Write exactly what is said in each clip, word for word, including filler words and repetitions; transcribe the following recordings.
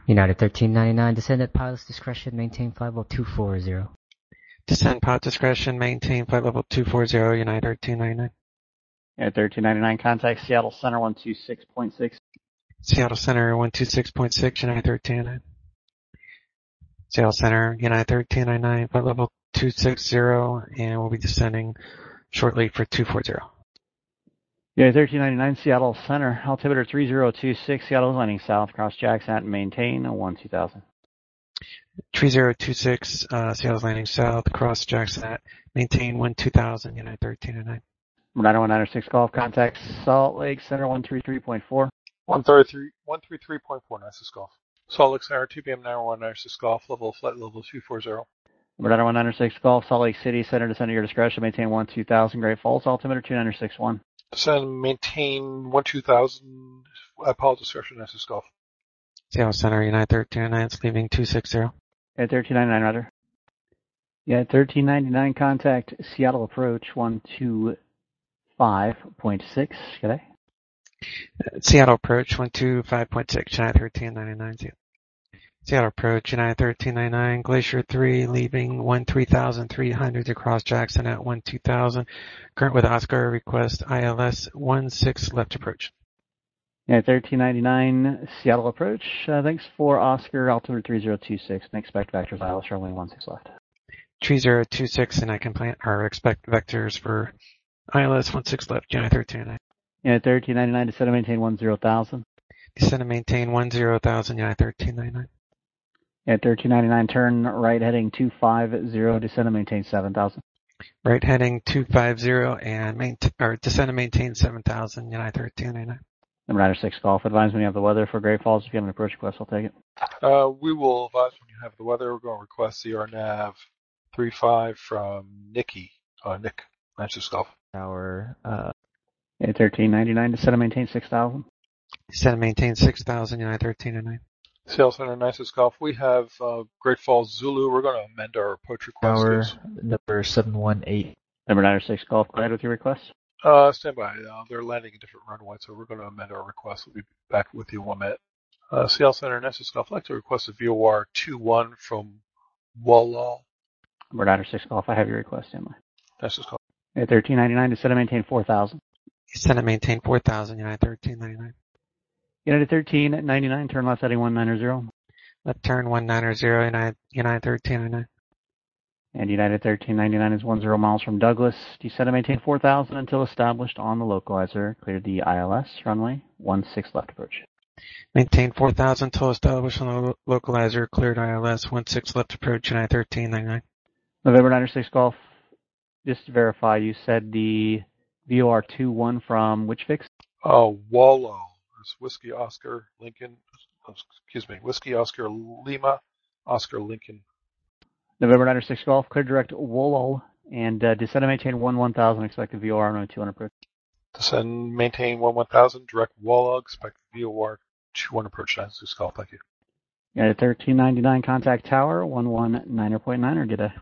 United thirteen ninety-nine, descend at pilot's discretion, maintain flight level two forty. Descend pilot discretion, maintain flight level two forty, United thirteen ninety-nine. United thirteen ninety-nine, contact Seattle Center one two six point six. Seattle Center one two six point six, United thirteen ninety-nine. Seattle Center, United thirteen ninety-nine, flight level two sixty, and we'll be descending shortly for two forty. United thirteen ninety-nine, Seattle Center, altimeter three zero two six, Seattle is landing south, cross Jackson and maintain one two thousand. three zero two six, uh, Seattle's landing south, cross Jackson at, maintain one two thousand, United thirteen ninety-nine. nine one nine six Golf, contact Salt Lake Center one three three point four. one thirty-three, one thirty-three point four, nine six Golf. Salt Lake Center, two P M nine one nine six Golf, level flight level two forty. nine one nine six Golf, Salt Lake City, Center descend at your discretion, maintain one two thousand, Great Falls, altimeter two nine six one. Descend, maintain one two thousand, uh, pilot discretion, nine six Golf. Seattle Center, United thirteen ninety-nine, it's leaving two sixty. United thirteen ninety-nine, Roger. United thirteen ninety-nine, contact Seattle approach one two five point six. Good day. Seattle approach one two five point six, United thirteen ninety-nine. Seattle approach, United thirteen ninety-nine, Glacier three, leaving one three thousand three hundred across Jackson at one two thousand. Current with Oscar, request I L S one six left approach. United thirteen ninety-nine, Seattle approach. Uh, thanks for Oscar, altimeter three zero two six, and expect vectors I L S runway one six left. three zero two six, and I can plan, or expect vectors for I L S one six left, United thirteen ninety-nine. United thirteen ninety-nine, descend and maintain one zero thousand. Descend and maintain one zero thousand, United thirteen ninety-nine. United thirteen ninety-nine, turn right heading two five zero, descend and maintain seven thousand. Right heading two five zero, and maintain, or descend and maintain seven thousand, United thirteen ninety-nine. Number nine six Golf, advise when you have the weather for Great Falls. If you have an approach request, I'll take it. Uh, we will advise when you have the weather. We're going to request C R Nav three five from Nikki, uh, Nick, nine six Golf. Tower, uh, United thirteen ninety-nine, descend and maintain six thousand. Descend and maintain six thousand, United thirteen ninety-nine. Seattle Center, nine six Golf. We have uh, Great Falls Zulu. We're going to amend our approach request. tower, Yes. number seven one eight. Number nine six Golf, go ahead with your request. Uh, stand by. Uh, they're landing a different runway, so we're going to amend our request. We'll be back with you in one minute. Uh, Seattle Center, nine six Golf. I'd like to request a V O R two one from Wallall. Number nine six Golf, I have your request, Emily. nine six Golf. United thirteen ninety-nine, descend and maintain four thousand. Descend and maintain four thousand, United thirteen ninety-nine. United thirteen ninety-nine, turn left heading one nine zero. Left turn one nine zero, United, United thirteen ninety-nine. And United thirteen ninety-nine is one zero miles from Douglas. Descend and maintain four thousand until established on the localizer. Clear the I L S runway one six left approach. Maintain four thousand until established on the lo- localizer. Cleared I L S one six left approach, United thirteen ninety-nine. November nine six Golf, just to verify, you said the V O R two one from which fix? Oh, Wallall. It's Whiskey Oscar Lincoln. Excuse me. Whiskey Oscar Lima, Oscar Lincoln. November nine six Golf, clear direct Wallall, and uh, descend and maintain one one thousand, expected V O R runway two one approach. Descend, maintain one one thousand, direct Wallall, expect V O R two one approach, nine six Golf. Thank you. United thirteen ninety-nine, contact tower one one nine point nine, or get a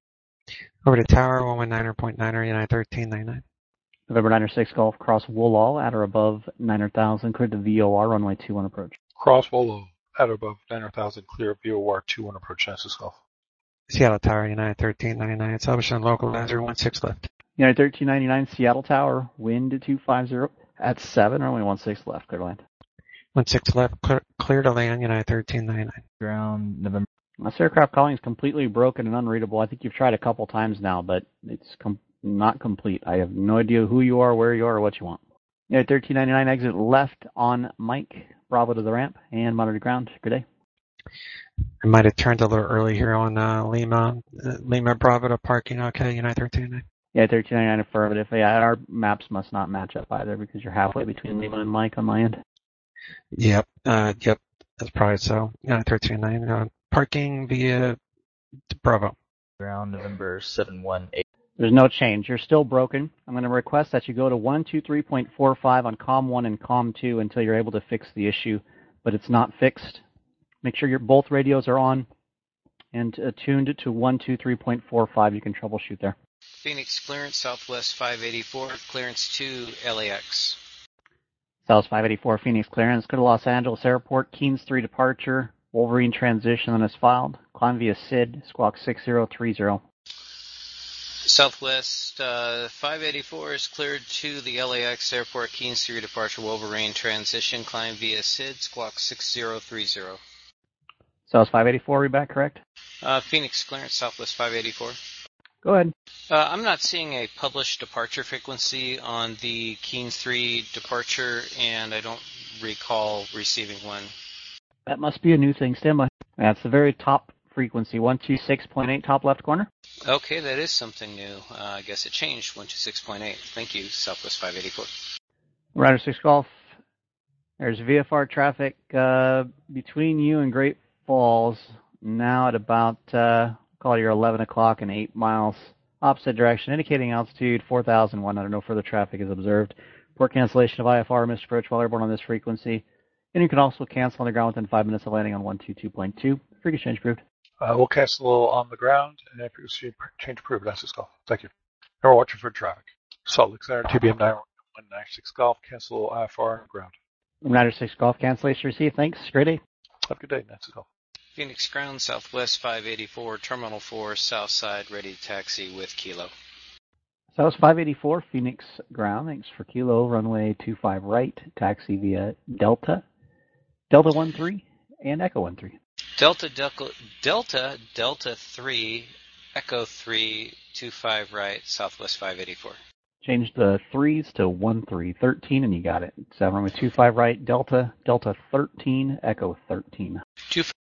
Over to tower one one nine point nine, United thirteen ninety-nine. November nine six Golf, cross Wallall at or above nine thousand, clear the V O R runway two one approach. Cross Wallall, at or above nine thousand, clear V O R two one approach, nine six Golf. Seattle Tower, United thirteen ninety-nine. Established on localizer one six left. United thirteen ninety-nine, Seattle Tower, wind two five zero at seven, runway one six left, clear to land. one six left, clear, clear to land, United thirteen ninety-nine. Ground, November. This aircraft calling is completely broken and unreadable. I think you've tried a couple times now, but it's com- not complete. I have no idea who you are, where you are, or what you want. United thirteen ninety-nine, exit left on Mike, Bravo to the ramp, and monitor ground. Good day. I might have turned a little early here on uh, Lima. Uh, Lima Bravo to parking. Okay, United thirteen ninety-nine. Yeah, thirteen ninety-nine affirmative. Yeah, our maps must not match up either because you're halfway between Lima and Mike on my end. Yep, uh, yep, that's probably so. United thirteen ninety-nine. Uh, parking via Bravo. Ground, November seven one eight. There's no change. You're still broken. I'm going to request that you go to one two three point four five on COM one and COM two until you're able to fix the issue, but it's not fixed. Make sure your both radios are on and uh, tuned to one two three point four five. You can troubleshoot there. Phoenix clearance, Southwest five eighty-four, clearance to L A X. South five eighty-four, Phoenix clearance. Go to Los Angeles Airport, Keens three departure, Wolverine transition on is filed. Climb via S I D, squawk six zero three zero. Southwest uh, five eighty-four is cleared to the L A X Airport Keens three departure Wolverine transition. Climb via S I D, squawk six zero three zero. Southwest five eighty-four, read back correct? Uh, Phoenix clearance, Southwest five eighty-four. Go ahead. Uh, I'm not seeing a published departure frequency on the Keens three departure, and I don't recall receiving one. That must be a new thing. Stand by. That's the very top frequency, one two six point eight, top left corner. Okay, that is something new. Uh, I guess it changed, one two six point eight. Thank you, Southwest five eighty-four. Rider six Golf. There's V F R traffic uh, between you and Great Falls now at about, uh, call it your eleven o'clock and eight miles opposite direction, indicating altitude four thousand one hundred. No further traffic is observed. Port cancellation of I F R, missed approach while airborne on this frequency. And you can also cancel on the ground within five minutes of landing on one two two point two. Frequency change approved. Uh, we'll cancel on the ground and frequency change approved. That's six Golf. Thank you. Now we're watching for traffic. Salt Lake Center, T B M nine one nine six Golf. Cancel I F R on the ground. Rider six Golf, cancellation received. Thanks. Great day. Have a good day. That's Golf. Phoenix ground, Southwest five eighty-four, Terminal four, South Side, ready to taxi with Kilo. Southwest five eighty-four, Phoenix ground. Thanks for Kilo. Runway two five right. Taxi via Delta. Delta one three and Echo one three. Delta, Delta, Delta, Delta three, Echo three, two five right, Southwest five eighty-four. Change the threes to one three, thirteen, and you got it. Seven runway two five right, Delta, Delta thirteen, Echo thirteen. Two five.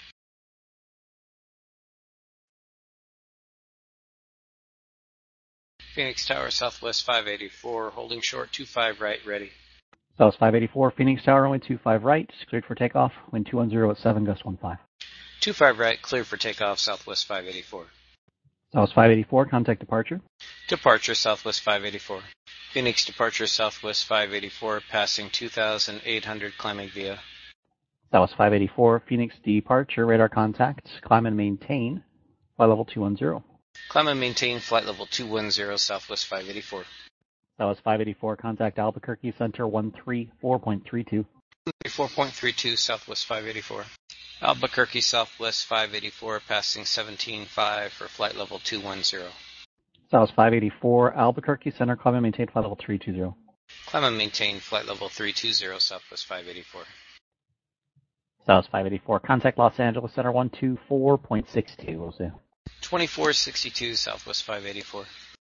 Phoenix Tower, Southwest five eighty-four, holding short, two five right, ready. Southwest five eighty-four, Phoenix Tower, runway two five right, cleared for takeoff, wind two one zero at seven, gust one five. two five right, clear for takeoff, Southwest five eighty-four. Southwest five eighty-four, contact departure. Departure, Southwest five eighty-four. Phoenix departure, Southwest five eighty-four, passing two thousand eight hundred, climbing via. Southwest five eighty-four, Phoenix departure, radar contact, climb and maintain, flight level two one zero. Climb and maintain, flight level two one zero, Southwest five eighty-four. Southwest five eighty-four, contact Albuquerque Center one three four point three two. four point three two, Southwest five eighty-four. Albuquerque, Southwest five eighty-four, passing seventeen five for flight level two one zero. Southwest five eighty-four, Albuquerque Center, climb and maintain, flight level three two zero. Climb and maintain, flight level three two zero, Southwest five eighty-four. Southwest five eighty-four, contact Los Angeles Center one two four point six two. We'll see. twenty-four sixty-two, Southwest five eighty-four.